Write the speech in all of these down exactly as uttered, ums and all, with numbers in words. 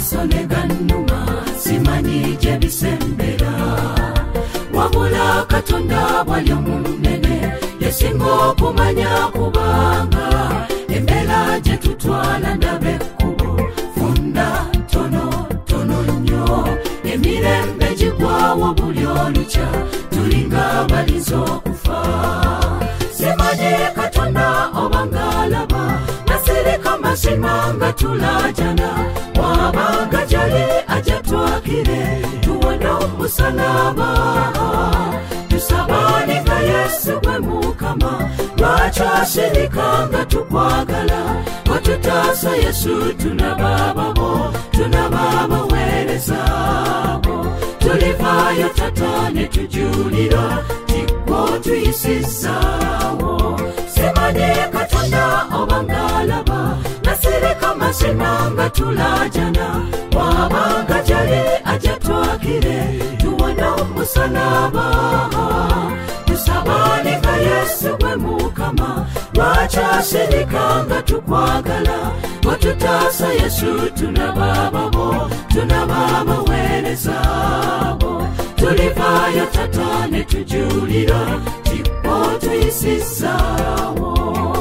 maaso ne gannuma simanyi gye bisembera wabula Katonda bwali omunene yesinga okumanya kubanga embeera gye tutwala ndabe ekkubo funda tono tono nnyo emirembe gigwawo buli olukya tulinga baliza okufa simanyi Katonda obanga alaba nasirika mazima nga tulajana wabanga jali ajatwakire tuwona omusalaba tusabani nga Yesu gwe Mukama lwaki asirika nga tukwagala watutaasa Yesu tunabababo tunababaweereza bo tulivaayo tata ne tujulira tikwo tuyisizaawo simanyi Katonda obanga alaba nasirika mazima nga tulajana wabanga jali ajatwakire tuwona omusalaba tusabani nga Yesu gwe Mukama lwaki asirika nga tukwagala watutaasa Yesu tunabababo tunababaweereza bo tulivaayo tata ne tujulira tikwo tuyisizaawo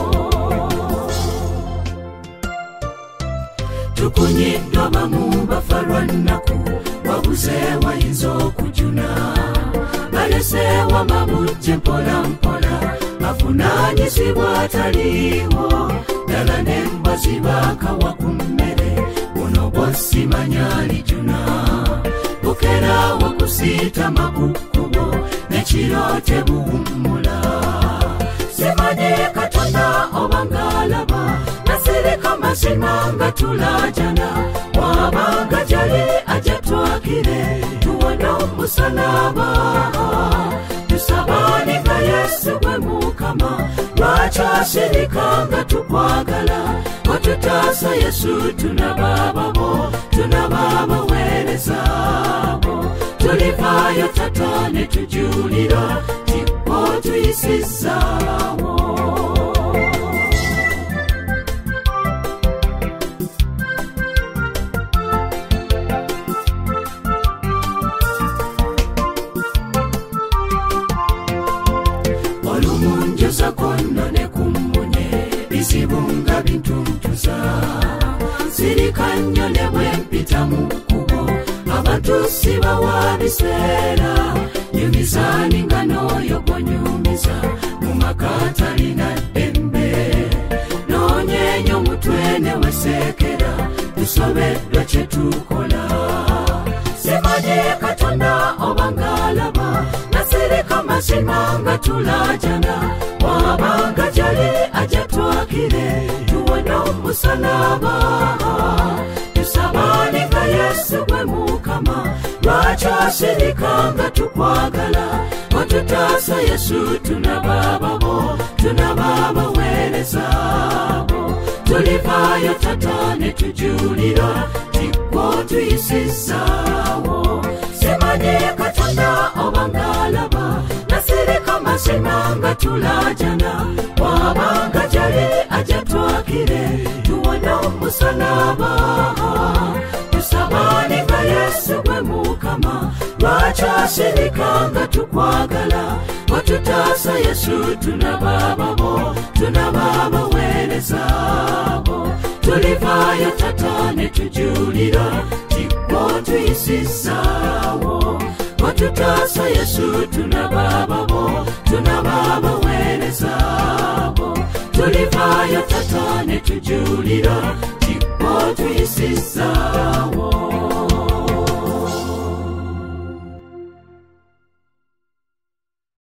tukunyiddwa bamu bafa lwa nnaku wabuze wayinza okujuna baleseewa mabujje mpola mpola bavunaanyizibwa taliiwo ddala n'embwa zibakawa ku mmere buno bwosimanya lijuna bukerawo kusiitama ku kkubo n'ekiro tebuwummula simanyi Katonda obanga alaba nasirika mazima nga tulajana wabanga jali ajatwakire tuwona omusalaba tusabani nga Yesu gwe Mukama lwaki asirika nga tukwagala watutaasa Yesu tunabababo tunababaweereza bo tulivaayo tata ne tujulira tikwo tuyisizaawo olumunjoza kono ne kummunye bizibunga bintuntuza sirika nnyo ne bwempita mu kkubo abatuusi bawa biseera nyumizaani nga n'oyo gwonyumiza mu maka talina ddembe noonyeenya omutwe ne weseekera tusobeddwa kye tukola simanyi Katonda obanga alaba nasirika mazima nga tulajana wabanga jali ajatwakire tuwona omusalaba tusabani nga Yesu gwe Mukama lwaki asirika nga tukwagala watutaasa Yesu tunabababo tunababaweereza bo tulivaayo tata ne tujulira tikwo tuyisizaawo simanyi Katonda obanga alaba nasirika mazima nga tulajana wabanga jali ajatwakire tuwona omusalaba tusabani nga Yesu gwe Mukama lwaki asirika nga tukwagala watutaasa Yesu tunabababo tunababaweereza bo tulivaayo tata ne tujulira tikwo tuyisizaawo watutaasa Yesu tunabababo tunababaweereza bo tulivaayo tata ne tujulira tikwo tuyisizaawo